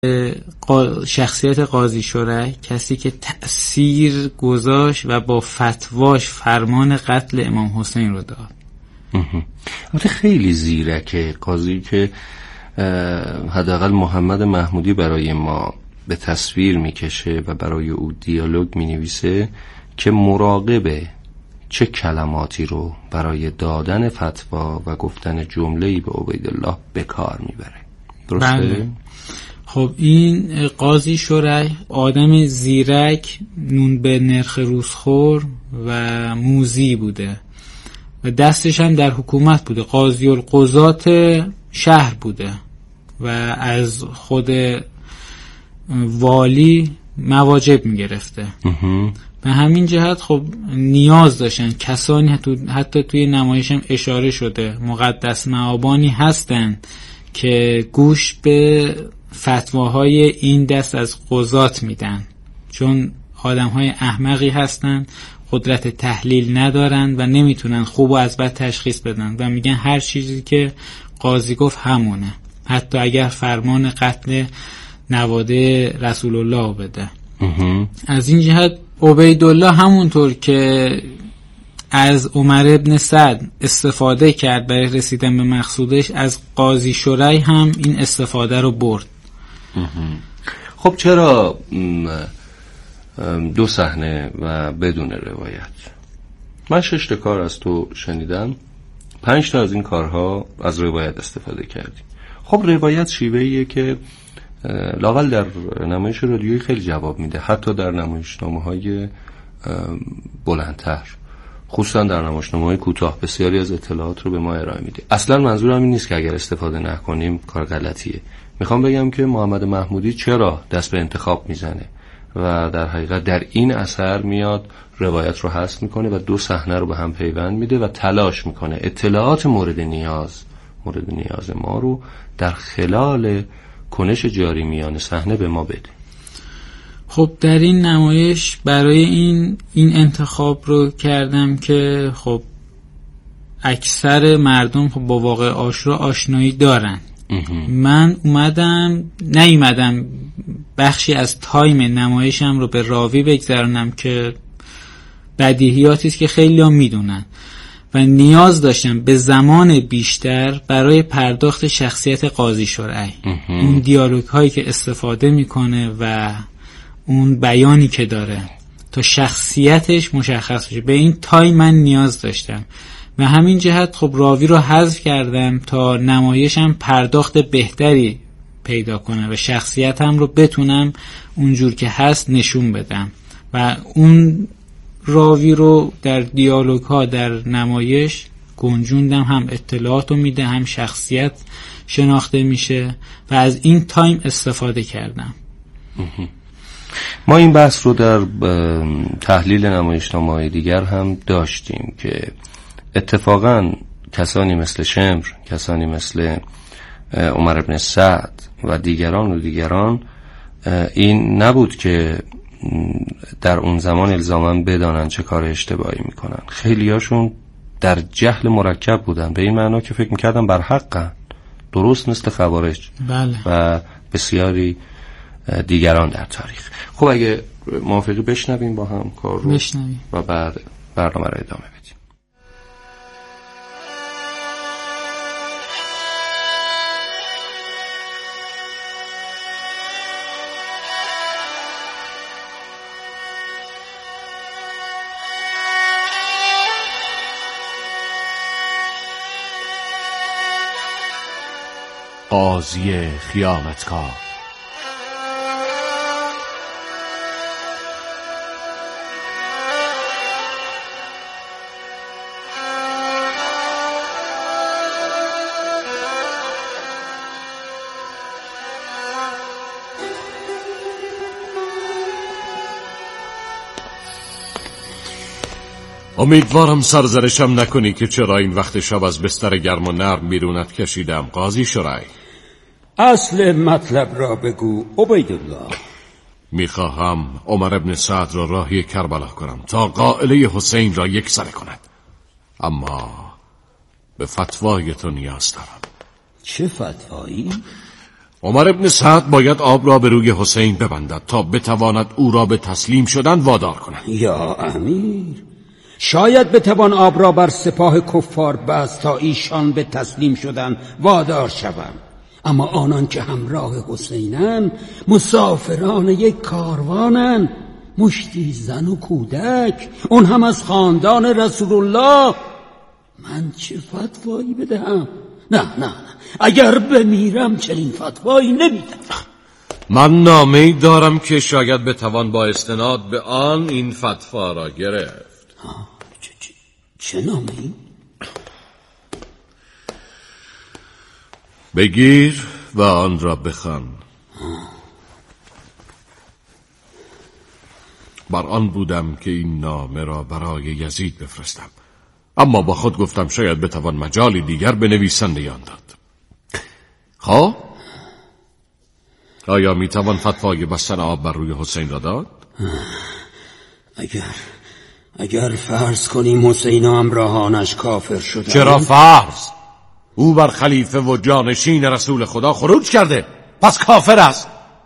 شخصیت قاضی شرح، کسی که تأثیر گذاشت و با فتواش فرمان قتل امام حسین رو داد. البته خیلی زیرکه قاضی که حداقل محمد محمودی برای ما به تصویر میکشه و برای او دیالوگ مینویسه که مراقبه چه کلماتی رو برای دادن فتوا و گفتن جمله‌ای به عبیدالله به کار میبره. درسته؟ بله. خب این قاضی شرح آدم زیرک، نون به نرخ روزخور و موذی بوده و دستش هم در حکومت بوده، قاضی القضات شهر بوده و از خود والی مواجب میگرفته. به همین جهت خب نیاز داشتن کسانی، حتی توی نمایش هم اشاره شده، مقدس مآبانی هستن که گوش به فتواهای این دست از قضات میدن، چون آدمهای احمقی هستن، قدرت تحلیل ندارن و نمیتونن خوب و از بد تشخیص بدن و میگن هر چیزی که قاضی گفت همونه، حتی اگر فرمان قتل نواده رسول الله بده. از این جهت عبیدالله همونطور که از عمر ابن سعد استفاده کرد برای رسیدن به مقصودش، از قاضی شرح هم این استفاده رو برد. خب چرا دو صحنه و بدون روایت؟ من 6 تا کار از تو شنیدم، 5 تا از این کارها از روایت استفاده کردی. خب روایت شیوهیه که لااقل در نمایش رادیویی خیلی جواب میده، حتی در نمایشنامه‌های بلندتر، خصوصا در نمایشنامه‌های کوتاه بسیاری از اطلاعات رو به ما ارائه میده. اصلا منظورم این نیست که اگر استفاده نکنیم کار غلطیه. میخوام بگم که محمد محمودی چرا دست به انتخاب میزنه و در حقیقت در این اثر میاد روایت رو حذف میکنه و دو صحنه رو به هم پیوند میده و تلاش میکنه اطلاعات مورد نیاز ما رو در خلال کنش جاری میان صحنه به ما بده. خب در این نمایش برای این انتخاب رو کردم که خب اکثر مردم خب با واقع عاشورا آشنایی دارن. من نیومدم بخشی از تایم نمایشم رو به راوی بگذارنم که بدیهیاتی است که خیلی ها میدونن و نیاز داشتم به زمان بیشتر برای پرداخت شخصیت قاضی شرح، اون دیالوگ هایی که استفاده میکنه و اون بیانی که داره تا شخصیتش مشخص بشه. به این تایم من نیاز داشتم و همین جهت خب راوی رو حذف کردم تا نمایشم پرداخت بهتری پیدا کنه و شخصیتم رو بتونم اونجور که هست نشون بدم و اون راوی رو در دیالوگ ها در نمایش گنجوندم، هم اطلاعات رو میده هم شخصیت شناخته میشه و از این تایم استفاده کردم. ما این بحث رو در تحلیل نمایشنامه‌های دیگر هم داشتیم که اتفاقاً کسانی مثل شمر، کسانی مثل عمر ابن سعد و دیگران این نبود که در اون زمان الزاماً بدانن چه کار اشتباهی میکنن. خیلیاشون در جهل مرکب بودن، به این معنا که فکر میکردن بر حقن، درست مثل خوارج. بله. و بسیاری دیگران در تاریخ. خب اگه موافقی بشنویم با هم کار رو و بعد برنامه رو ادامه بدیم. قاضی خیانتکار. امیدوارم سرزنشم نکنی که چرا این وقت شب از بستر گرم و نرم بیرونت کشیدم قاضی شرح. اصل مطلب را بگو عبیدالله. میخواهم عمر ابن سعد را راهی کربلا کنم تا قائله حسین را یکسره کند، اما به فتوای تو نیاز دارم. چه فتوایی؟ عمر ابن سعد باید آب را به روی حسین ببندد تا بتواند او را به تسلیم شدن وادار کند. یا امیر، شاید بتوان آب را بر سپاه کفار بست تا ایشان به تسلیم شدن وادار شوند، اما آنان که همراه حسینن مسافران یک کاروانن، مشتی زن و کودک، اون هم از خاندان رسول الله. من چه فتوایی بدهم؟ نه اگر بمیرم چنین فتوایی نمیدم. من نامه‌ای دارم که شاید بتوان با استناد به آن این فتوا را گرفت. چه نامه‌ای؟ بگیر و آن را بخوان. بر آن بودم که این نامه را برای یزید بفرستم، اما با خود گفتم شاید بتوان مجالی دیگر به نویسنده آن داد. خب آیا میتوان فتوای بستن آب بر روی حسین را داد؟ اگر فرض کنیم حسین و همراهانش کافر شدند. چرا فرض؟ او بر خلیفه و جانشین رسول خدا خروج کرده، پس کافر است.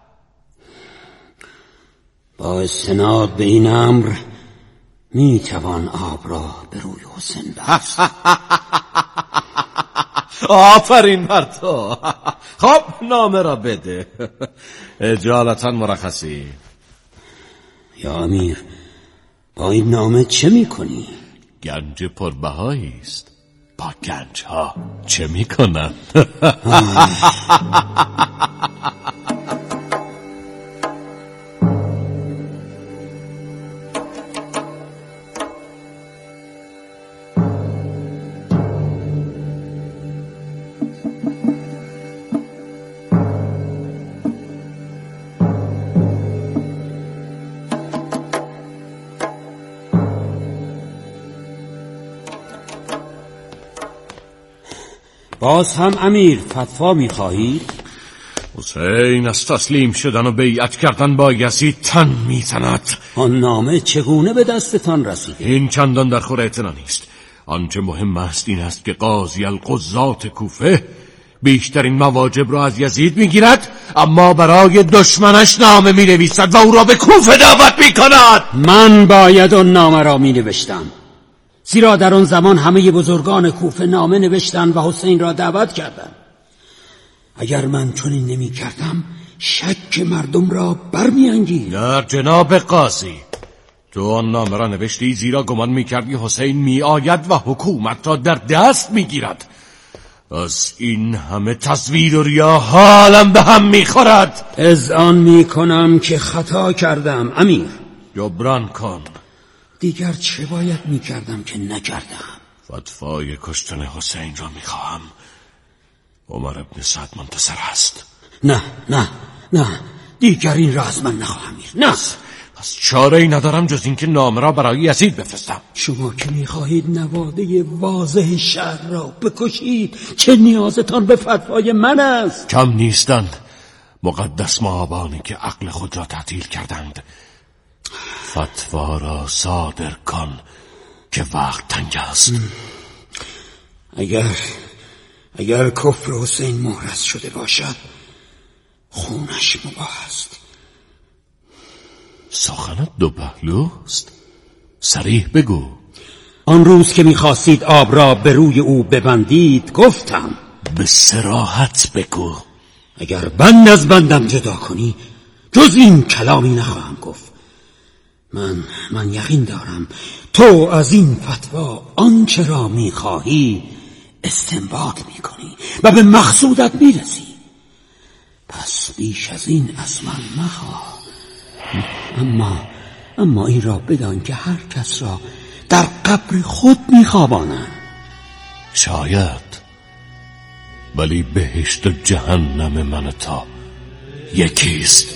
با استناد به این امر میتوان آب را به روی حسین بست. آفرین بر تو. خب نامه را بده. اجالتا مرخصی. یا امیر، با این نامه چه میکنی؟ گنج پربهایی است، با گنج ها چه میکنن؟ باز هم امیر فتوا میخواهید؟ حسین از تسلیم شدن و بیعت کردن با یزید تن میزند. آن نامه چگونه به دستتان رسید؟ این چندان در خور اعتنا نیست. آنچه مهم است این است که قاضی القضات کوفه بیشترین مواجب را از یزید میگیرد، اما برای دشمنش نامه مینویسد و او را به کوفه دعوت میکند. من باید آن نامه را مینوشتم، زیرا در آن زمان همه بزرگان کوفه نامه نوشتند و حسین را دعوت کردند. اگر من چنین نمی کردم شک مردم را برمی‌انگیخت. در جناب قاضی، تو آن نامه را نوشتی زیرا گمان میکردی حسین میآید و حکومت را در دست میگیرد. از این همه تزویر و ریا حالم به هم میخورد. اذعان میکنم که خطا کردم امیر. جبران کن. دیگر چه باید میکردم که نکردم؟ فتوای کشتن حسین را میخواهم. عمر ابن سعد منتصر است. نه دیگر این را از من نخواهم امیر. نه. پس چاره‌ای ندارم جز اینکه نامه را برای یزید بفرستم. شما که میخواهید نواده واضح شهر را بکشید، چه نیازتان به فتوای من است؟ کم نیستند مقدس مآبانی که عقل خود را تعطیل کردند. فتوا را صادر کن که وقت تنگ است. اگر کفر حسین محرز شده باشد خونش مباح است. سخنت دو پهلوست، صریح بگو. آن روز که میخواستید آب را به روی او ببندید گفتم. به صراحت بگو. اگر بند از بندم جدا کنی جز این کلامی نخواهم گفت. من یقین دارم تو از این فتوا آنچه را میخواهی استنباط میکنی و به مقصودت میرسی. پس بیش از این از من مخواه. اما این را بدان که هر کس را در قبر خود میخوابانند. شاید، ولی بهشت و جهنم من تا یکیست.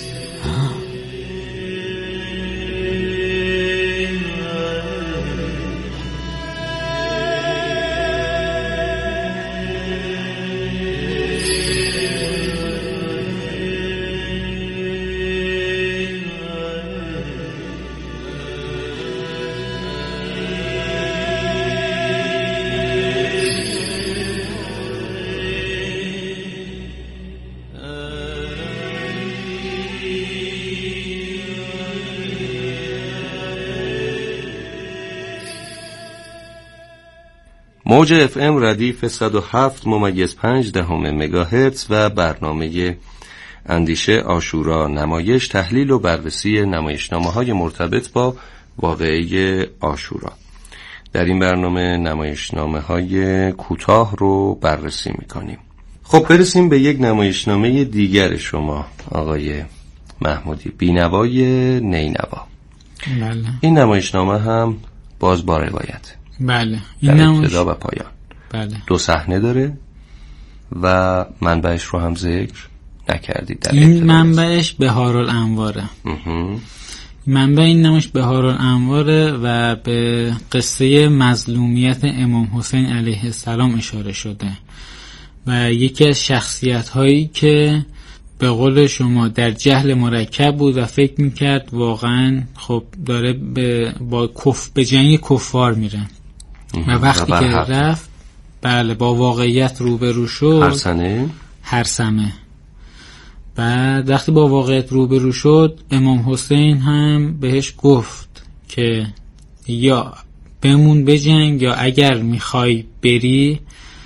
موج FM ردیف 107.5 مگاهرتز و برنامه اندیشه عاشورا، نمایش، تحلیل و بررسی نمایشنامه‌های مرتبط با واقعه عاشورا. در این برنامه نمایشنامه‌های کوتاه رو بررسی می‌کنیم. خب برسیم به یک نمایشنامه دیگر شما آقای محمودی، بینوای نینوا. بله. این نمایشنامه هم باز با روایت. بله. در ابتدا و پایان. بله. 2 صحنه داره و منبعش رو هم ذکر نکردید. در این منبعش بهارالانواره. منبع این نمایش بهارالانواره و به قصه مظلومیت امام حسین علیه السلام اشاره شده و یکی از شخصیت هایی که به قول شما در جهل مرکب بود و فکر میکرد واقعا خب داره به جنگ کفار میره و وقتی که رفت بله با واقعیت روبرو شد. هرسنه. بعد وقتی با واقعیت روبرو شد امام حسین هم بهش گفت که یا بمون بجنگ یا اگر میخوای بری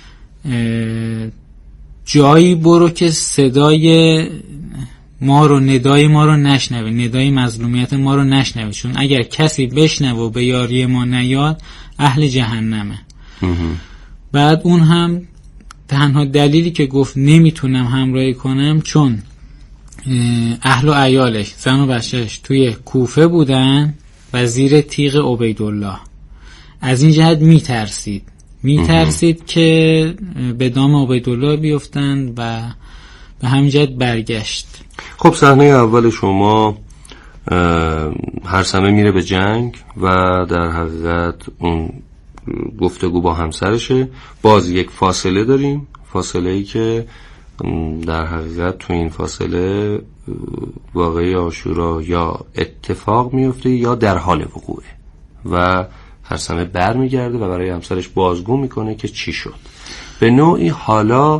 جایی برو که صدای ما رو، ندای ما رو نشنوه، ندای مظلومیت ما رو نشنوه، چون اگر کسی بشنوه و به یاری ما نیاد اهل جهنمه. بعد اون هم تنها دلیلی که گفت نمیتونم همراهی کنم چون اهل و عیالش، زن و بچهش توی کوفه بودن و زیر تیغ عبیدالله، از این جهت میترسید که به دام عبیدالله بیفتن و به همین جهت برگشت. خب صحنه اول شما هرسمه میره به جنگ و در حقیقت اون گفتگو با همسرشه. باز یک فاصله داریم، فاصله ای که در حقیقت تو این فاصله واقعه عاشورا یا اتفاق میفته یا در حال وقوعه و هرسمه بر میگرده و برای همسرش بازگو میکنه که چی شد. به نوعی حالا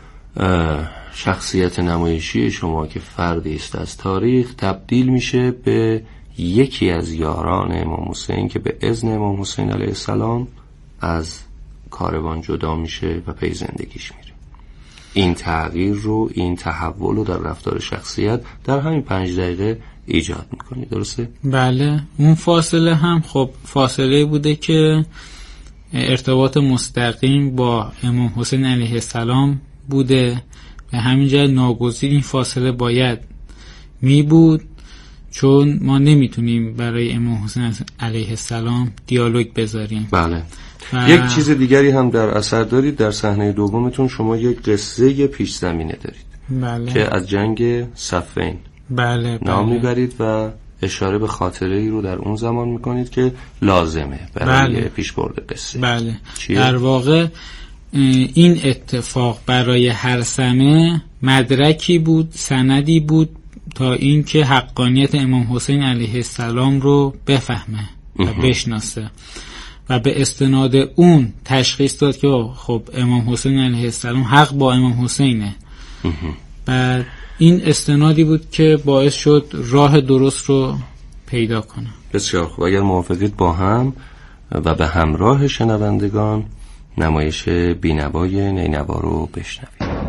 شخصیت نمایشی شما که فردی است از تاریخ تبدیل میشه به یکی از یاران امام حسین که به اذن امام حسین علیه السلام از کاروان جدا میشه و پی زندگیش میره. این تغییر رو، این تحول رو در رفتار شخصیت در همین 5 دقیقه ایجاد میکنی، درسته؟ بله. اون فاصله هم خب فاصله بوده که ارتباط مستقیم با امام حسین علیه السلام بوده، به همین جهت ناگزیر این فاصله باید می بود، چون ما نمیتونیم برای امام حسین علیه السلام دیالوگ بذاریم. بله. یک چیز دیگری هم در اثر دارید، در صحنه دومتون شما یک قصه پیش زمینه دارید. بله. که از جنگ صفین بله. نام میبرید و اشاره به خاطره ای رو در اون زمان میکنید که لازمه برای پیش برد قصه. بله. در واقع این اتفاق برای هرسمه مدرکی بود، سندی بود تا اینکه حقانیت امام حسین علیه السلام رو بفهمه و بشناسه و به استناد اون تشخیص داد که خب امام حسین علیه السلام حق با امام حسینه. و این استنادی بود که باعث شد راه درست رو پیدا کنه. بسیار خوب. اگر موافقید با هم و به همراه شنوندگان نمایش بینوای نینوا رو بشنوید.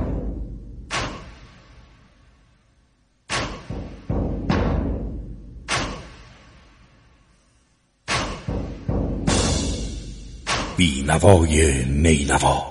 بینوای نینوا.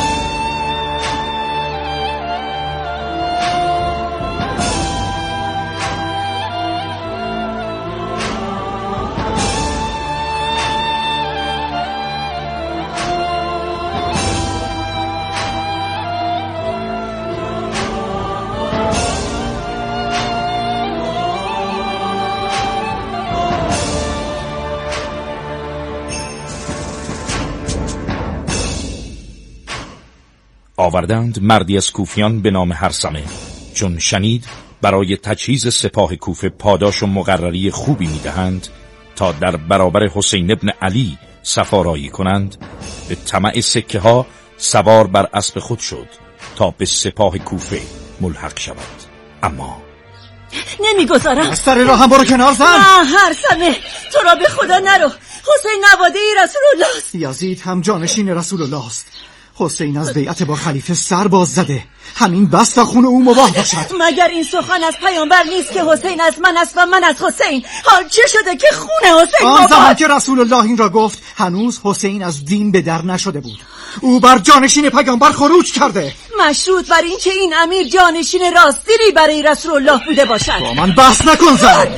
آوردند مردی از کوفیان به نام هرسمه، چون شنید برای تجهیز سپاه کوفه پاداش و مقرری خوبی میدهند تا در برابر حسین ابن علی سفارایی کنند، به طمع سکه ها سوار بر اسب خود شد تا به سپاه کوفه ملحق شود. اما نمیگذارم. از سر راه هم برو کنار زن. نه هرسمه، تو را به خدا نرو. حسین نواده رسول الله است. یزید هم جانشین رسول الله است. حسین از بیعت با خلیفه سر باز زده. همین بس تا خون او مباح باشد. مگر این سخن از پیامبر نیست که حسین از من است و من از حسین؟ حال چه شده که خون حسین آن زمان که رسول الله این را گفت هنوز حسین از دین به در نشده بود. او بر جانشین پیامبر خروج کرده. مشروط بر این که این امیر جانشین راستیری برای رسول الله بوده باشد. با من بحث نکن زن.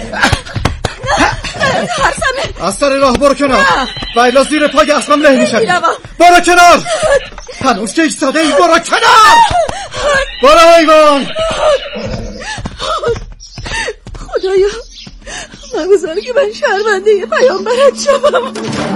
از سر راه برو کنار و الا زیر پای اسبم له میشوی. برو کنار. هنوز که ایستاده ای. برو کنار. برو حیوان. خدایا مگذار که من شرمنده پیامبرت شوم.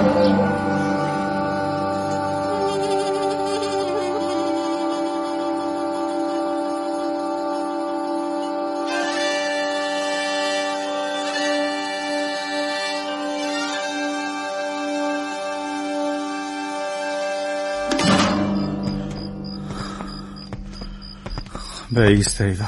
بیست ایوان.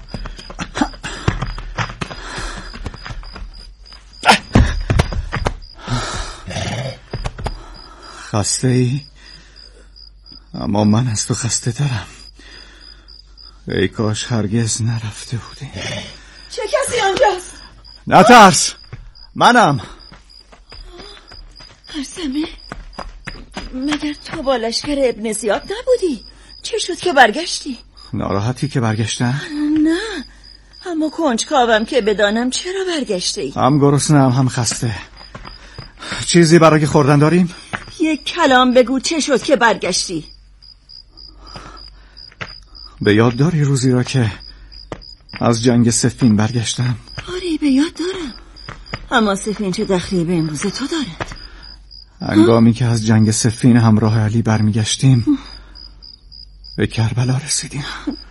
خسته ای؟ اما من از تو خسته ترم. ای کاش هرگز نرفته بودی. چه کسی آنجاست؟ نترس، منم. هرسمه مگر تو با لشکر ابن زیاد نبودی؟ چه شد که برگشتی؟ ناراحتی که برگشتم؟ نه، اما کنجکاوم که بدانم چرا برگشتی. هم گرسنه‌ام هم خسته. چیزی برای خوردن داریم؟ یک کلام بگو چه شد که برگشتی؟ به یاد داری روزی را که از جنگ صفین برگشتم؟ آری به یاد دارم، اما صفین چه دخلی به امروز تو دارد؟ هنگامی که از جنگ صفین همراه علی برمیگشتیم به کربلا رسیدیم.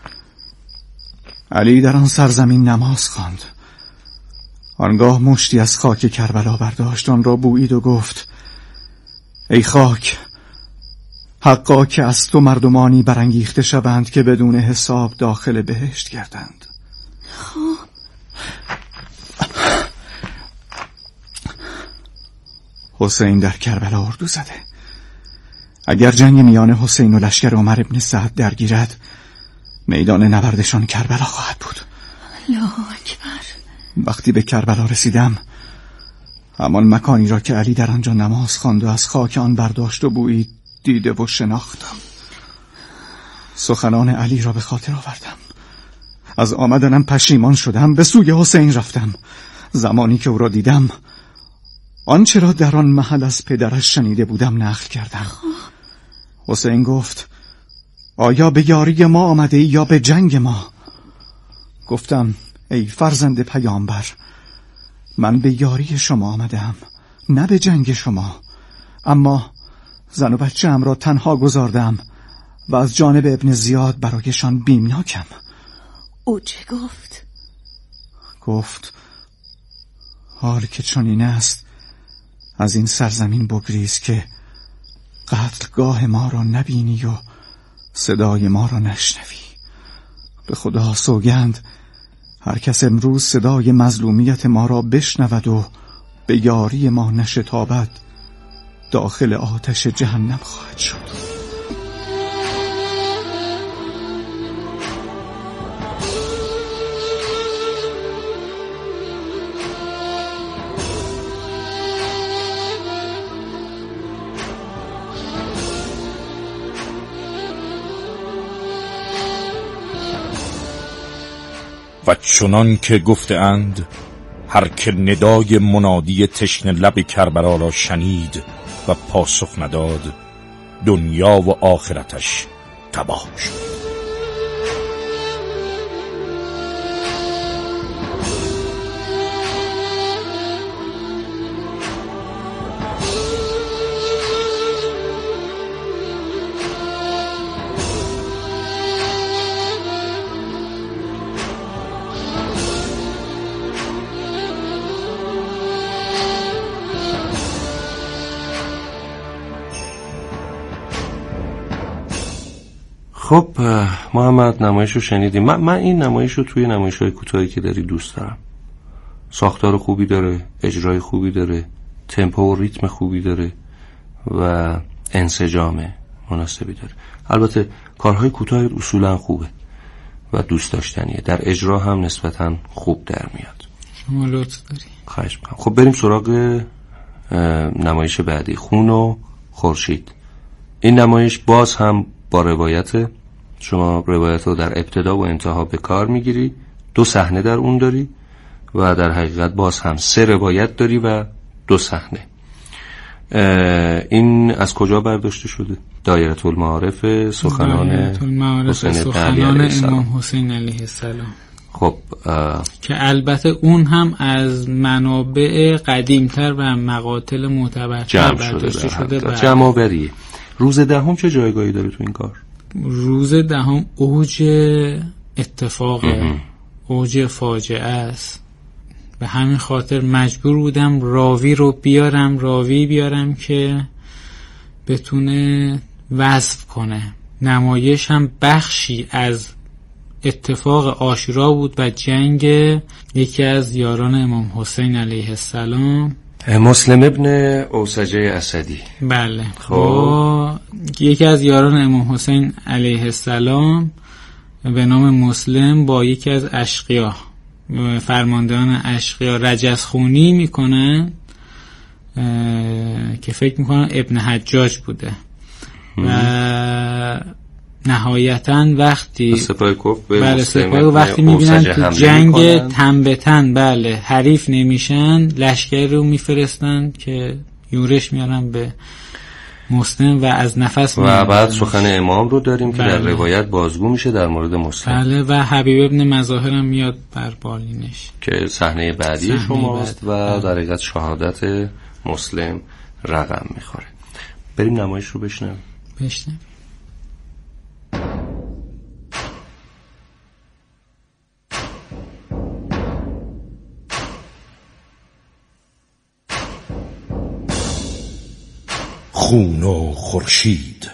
علی در آن سرزمین نماز خواند. آنگاه مشتی از خاک کربلا برداشت، آن را بویید و گفت ای خاک، حقا که از تو مردمانی برانگیخته شوند که بدون حساب داخل بهشت گردند. خب حسین در کربلا اردو زده. اگر جنگ میان حسین و لشکر عمر ابن سعد درگیرد، میدان نبردشان کربلا خواهد بود. الله اکبر. وقتی به کربلا رسیدم، همان مکانی را که علی در آنجا نماز خواند و از خاک آن برداشت و بویید دیده و شناختم. سخنان علی را به خاطر آوردم. از آمدنم پشیمان شدم. به سوی حسین رفتم. زمانی که او را دیدم، آنچه را در آن محل از پدرش شنیده بودم نقل کردم. حسین گفت آیا به یاری ما آمده ای یا به جنگ ما؟ گفتم ای فرزند پیامبر، من به یاری شما آمدم، نه به جنگ شما. اما زن و بچه‌ام را تنها گذاردم و از جانب ابن زیاد برایشان بیمناکم. او چه گفت؟ گفت حال که چنین است، از این سرزمین بگریز که قتلگاه ما را نبینی و صدای ما را نشنوی. به خدا سوگند، هر کس امروز صدای مظلومیت ما را بشنود و به یاری ما نشتابد، داخل آتش جهنم خواهد شد. و چنان که گفتند، هر که ندای منادی تشنه لب کربلا را شنید و پاسخ نداد، دنیا و آخرتش تباه شد. خب محمد، نمایش رو شنیدیم. من این نمایش رو توی نمایش‌های کوتاهی که داری دوست دارم. ساختار خوبی داره، اجرای خوبی داره، تمپو و ریتم خوبی داره و انسجام مناسبی داره. البته کارهای کوتاه اصولا خوبه و دوست داشتنیه، در اجرا هم نسبتا خوب در میاد. شما لطف داری. خواهش میکنم. خب بریم سراغ نمایش بعدی، خون و خورشید. این نمایش باز هم با روایت، شما روایت رو در ابتدا و انتها به کار میگیری، 2 صحنه در اون داری و در حقیقت باز هم 3 روایت داری و 2 صحنه. این از کجا برداشته شده؟ دایره المعارف سخنان امام حسین علیه السلام. خب که البته اون هم از منابع قدیمتر و مقاتل معتبرتر برداشته شده. جمع‌آوری. روز دهم چه جایگاهی داره تو این کار؟ روز دهم اوج اتفاقه، اوج فاجعه است. به همین خاطر مجبور بودم راوی بیارم که بتونه وصف کنه. نمایش هم بخشی از اتفاق عاشورا بود و جنگ یکی از یاران امام حسین علیه السلام، مسلم ابن اوسجه اسدی. بله. خب یکی از یاران امام حسین علیه السلام به نام مسلم با یکی از اشقیا، فرماندهان اشقیا، رجزخونی میکنن که فکر میکنن ابن حجاج بوده و نهایتاً وقتی سپاه وقتی میبینن تو جنگ تن به تن بله حریف نمیشن، لشکر رو میفرستن که یورش میارن به مسلم و از نفس و بعد سخن امام رو داریم که در روایت بازگو میشه در مورد مسلم. بله و حبیب ابن مظاهر هم میاد بر بالینش که صحنه بعدی شماست و در حقیقت شهادت مسلم رقم میخوره. بریم نمایش رو بشنویم. خون و خورشید.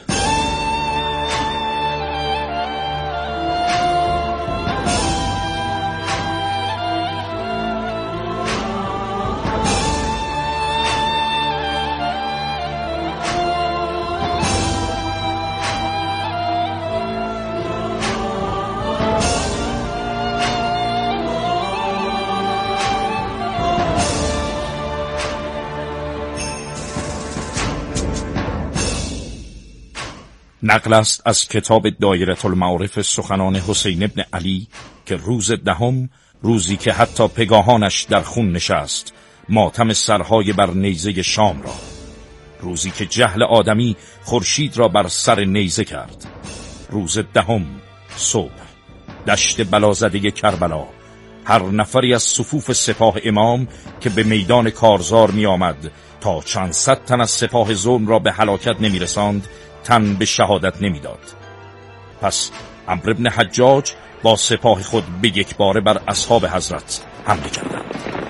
نقل است از کتاب دایره المعارف سخنان حسین ابن علی که روز دهم، روزی که حتی پگاهانش در خون نشست، ماتم سرهای بر نیزه شام را، روزی که جهل آدمی خورشید را بر سر نیزه کرد، روز دهم صبح، دشت بلازده کربلا، هر نفری از صفوف سپاه امام که به میدان کارزار می آمد تا چند صد تن از سپاه ظلم را به هلاکت نمی رساند، تن به شهادت نمی داد. پس عمرو بن حجاج با سپاه خود به یک باره بر اصحاب حضرت حمله کردند.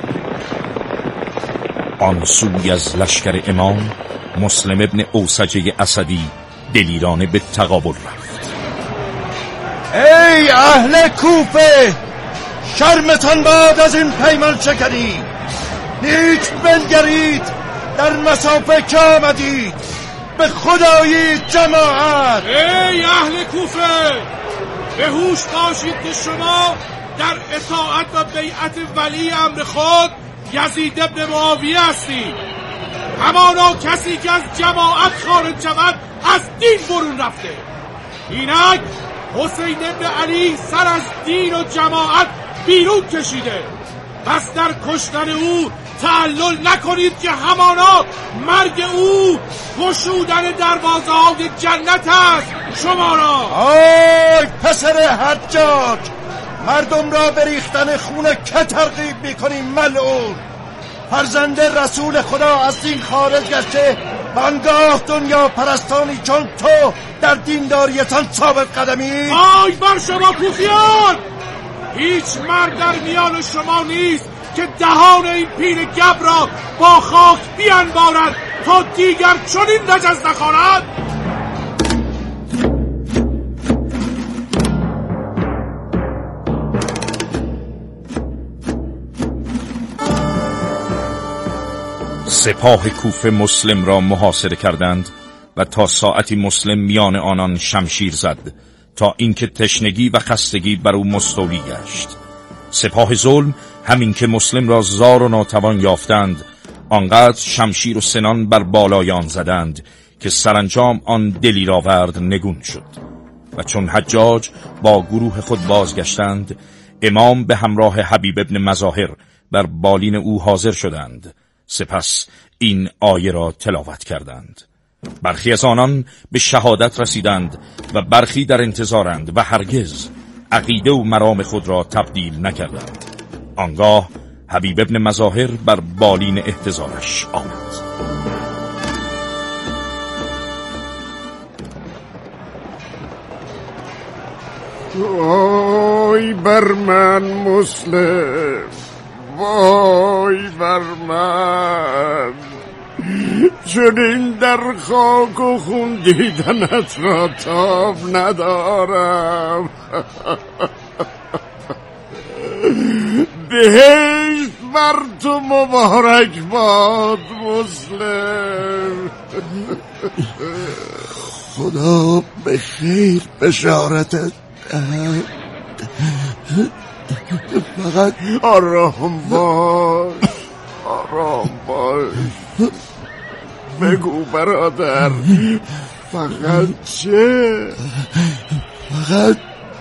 آن سوی از لشکر امام مسلم ابن اوسجه اسدی دلیرانه به تقابل رفت. ای اهل کوفه، شرمتان باد از این پیمان شکنید. نیک بنگرید، در مسافه که آمدید، به خدایی جماعت. ای اهل کوفه، به هوش باشید که شما در اطاعت و بیعت ولی امر خود یزید ابن معاویه هستید. همانا کسی که از جماعت خارج شود از دین برون رفته. اینک حسین ابن علی سر از دین و جماعت بیرون کشیده. پس در کشتن او تعلل نکنید که همانا مرگ او گشودن دروازه های جنت است شما را. آی پسر حجاج، مردم را به ریختن خون که ترغیب میکنی ملعون. فرزند رسول خدا از دین خارج گشته و آنگاه دنیا پرستانی چون تو در دینداریتان ثابت قدمی. آی بر شما کوفیان، هیچ مرد در میان شما نیست که دهان این پیر گب را با خاک بیانبارد تا دیگر چنین نجس نخواند. سپاه کوفه مسلم را محاصره کردند و تا ساعتی مسلم میان آنان شمشیر زد تا اینکه تشنگی و خستگی بر او مستولی گشت. سپاه ظلم همین که مسلم را زار و ناتوان یافتند، آنقدر شمشیر و سنان بر بالای آن زدند که سرانجام آن دلیر آورد نگون شد. و چون حجاج با گروه خود بازگشتند، امام به همراه حبیب ابن مظاهر بر بالین او حاضر شدند. سپس این آیه را تلاوت کردند: برخی از آنان به شهادت رسیدند و برخی در انتظارند و هرگز عقیده و مرام خود را تبدیل نکردند. آنگاه حبیب ابن مظاهر بر بالین احتضارش آمد. وای بر من مسلم، وای بر من، چون این در خاک و خون دیدنت را تاب ندارم. بهشت بر تو مبارک باد مسلم. خدا به خیر بشارتت دهد. فقط آرام باش، آرام باش. بگو برادر، فقط چه؟ فقط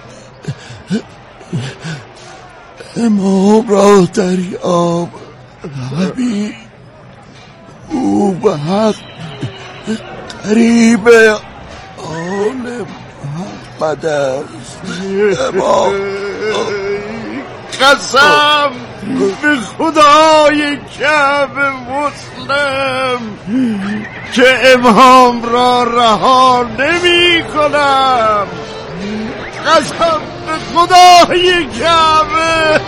امام را دریاب حبیب، او به حق قریب آل محمد است. امام قسم به خدای کعبه مسلم که امام را رها نمی کنم. قسم به خدای کعبه.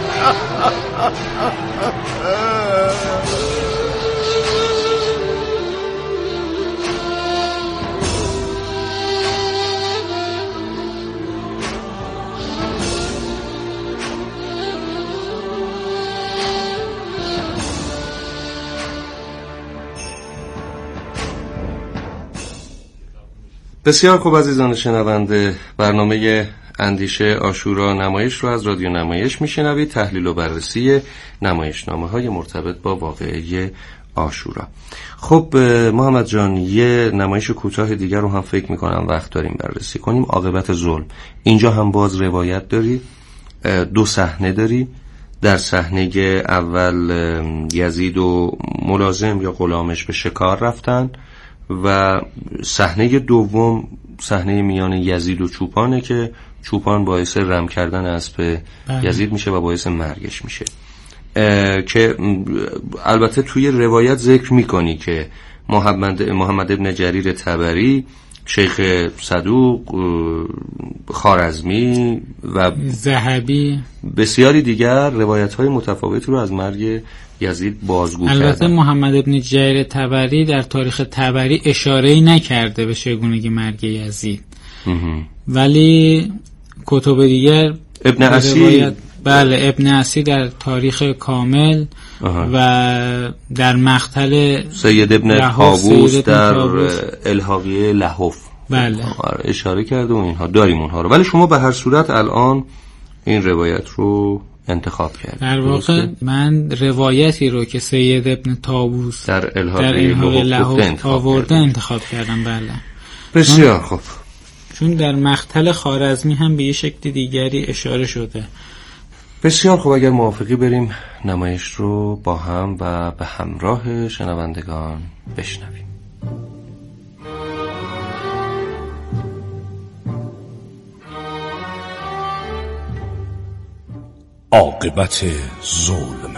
بسیار خوب عزیزان شنونده، برنامه اندیشه عاشورا نمایش رو از رادیو نمایش میشنوید. تحلیل و بررسی نمایشنامه‌های مرتبط با واقعه عاشورا. خب محمد جان، یه نمایش کوتاه دیگر رو هم فکر میکنم وقت داریم بررسی کنیم. عاقبت ظلم. اینجا هم باز روایت داری، 2 صحنه داری. در صحنه اول یزید و ملازم یا غلامش به شکار رفتن و صحنه دوم صحنه میان یزید و چوپانه که چوپان باعث رم کردن اسب یزید میشه و باعث مرگش میشه. که البته توی روایت ذکر میکنی که محمد ابن جریر طبری، شیخ صدوق، خوارزمی و ذهبی بسیاری دیگر روایت‌های متفاوتی رو از مرگ یزید بازگو کردن. البته محمد ابن جریر طبری در تاریخ طبری اشاره‌ای نکرده به چگونگی مرگ یزید، ولی کتب دیگر ابن عسی، بله ابن عسی در تاریخ کامل و در مقتل سید ابن طاووس در الحاقیه لحف بله اشاره کرده و اینها داریم اونها رو. ولی شما به هر صورت الان این روایت رو انتخاب کردید. در واقع من روایتی رو که سید ابن طاووس در الحاقیه لحف آورده انتخاب کردم. بله بسیار خوب. چون در مقتل خوارزمی هم به یه شکل دیگری اشاره شده. بسیار خوب، اگر موافقی بریم نمایش رو با هم و به همراه شنوندگان بشنویم. عاقبت ظلم.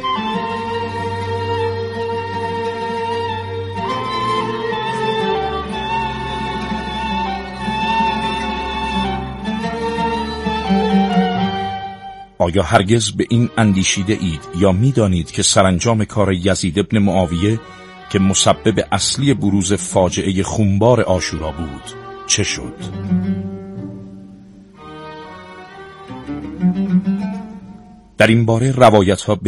آیا هرگز به این اندیشیده اید یا می دانید که سرانجام کار یزید ابن معاویه که مسبب اصلی بروز فاجعه خونبار عاشورا بود چه شد؟ در این باره روایت ها